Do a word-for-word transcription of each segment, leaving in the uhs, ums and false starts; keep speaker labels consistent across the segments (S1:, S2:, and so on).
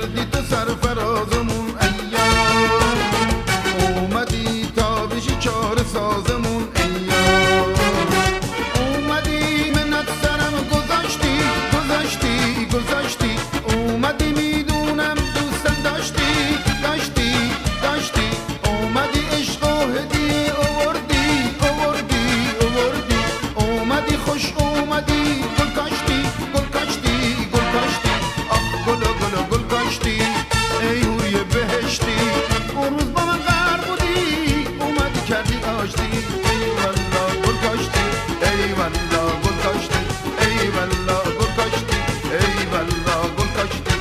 S1: کردی تو سرفرازمون ایام، اومدی تا بشی چاره سازمون ایام، اومدی منت سرم گذاشتی گذاشتی گذاشتی، اومدی میدونم دوستم داشتی داشتی داشتی، اومدی عشق و هدیه آوردی آوردی آوردی، اومدی خوش اومدی گل کاشتی گل کاشتی گل کاشتی، آخ گلا گلا گل کاشتی ای حوری بهشتی، اون روز با من غر بودی اومدی کردی آشتی، ای والله گل کاشتی ای والله گل کاشتی ای والله گل کاشتی ای والله گل کاشتی.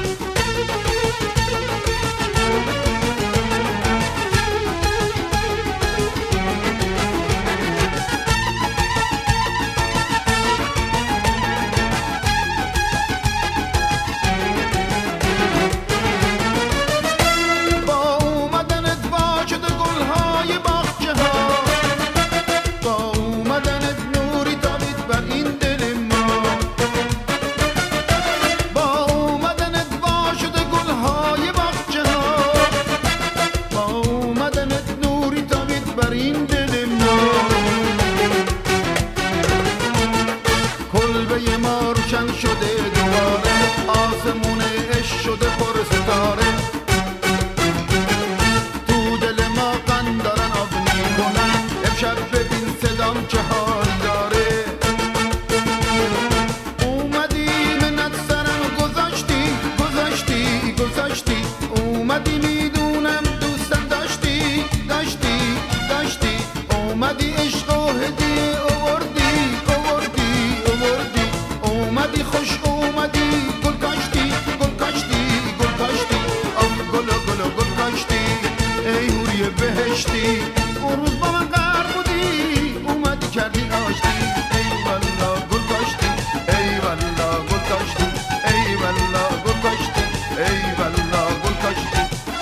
S1: کلبه ما روشن شده دوباره، آسمون عشق شده پر ستاره، تو دل ما قندارن آب میکنن، امشب ببین صدام چه حال داره، اومدی منت سرم گذاشتی گذاشتی گذاشتی، اومدی میدونم دوستم داشتی داشتی داشتی، اومدی عشق و هدیه آوردی آوردی آوردی، اومدی خوش اومدی گل کاشتی گل کاشتی گل کاشتی، آخ گلا گلا گل کاشتی ای حوری بهشتی، اون روز با من غر بودی اومدی کردی آشتی، ای والله گل کاشتی ای والله گل کاشتی ای والله گل کاشتی ای والله گل کاشتی.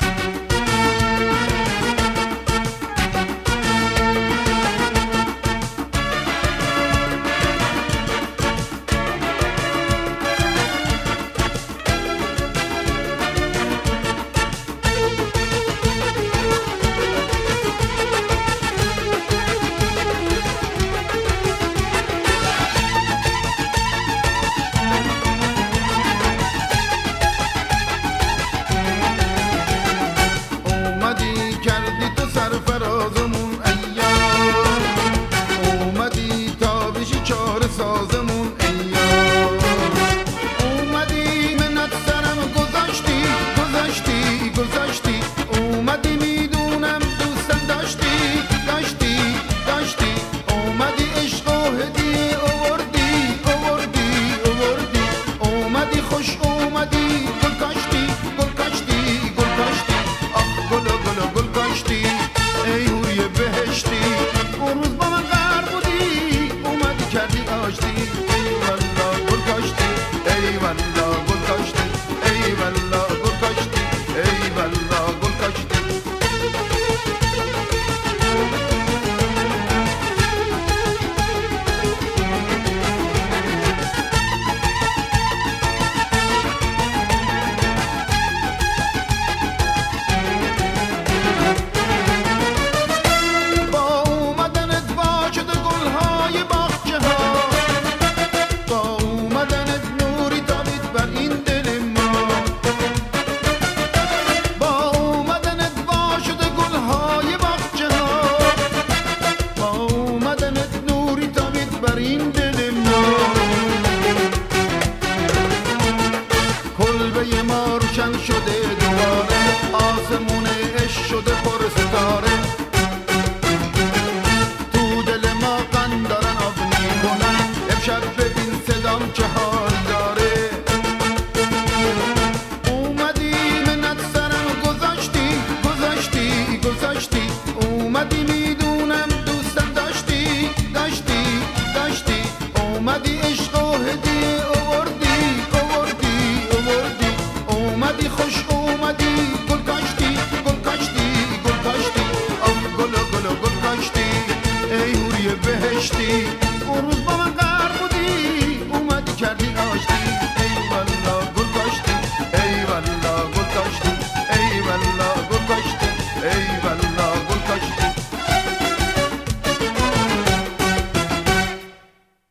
S1: کردی تو سرفرازمون ایام، اومدی تا بشی چاره سازمون ایام، اومدی منت سرم گذاشتی گذاشتی گذاشتی، اومدی میدونم دوستم داشتی داشتی داشتی، اومدی عشق و هدیه آوردی آوردی آوردی، اومدی خوش اومدی گل کاشتی گل کاشتی گل کاشتی، آخ گلا گلا گل کاشتی ای حوری بهشتی، اون روز با من غر بودی اومدی کردی آشتی، ای والله گل کاشتی ای والله گل کاشتی ای والله گل کاشتی ای والله گل کاشتی. کلبه ما روشن شده دوباره، آسمون عشق شده پر ستاره، تو دل ما قندارن آب میکنن، امشب ببین صدام چه حال داره، اومدی منت سرم گذاشتی گذاشتی گذاشتی، اومدی میدونم دوستم داشتی داشتی داشتی، اومدی عشق و هدیه آوردی آوردی آوردی، اومدی خوش اومدی گل کاشتی گل کاشتی گل کاشتی، آخ گلا گلا گل کاشتی ای حوری بهشتی، اون روز با من غر بودی اومدی کردی آشتی.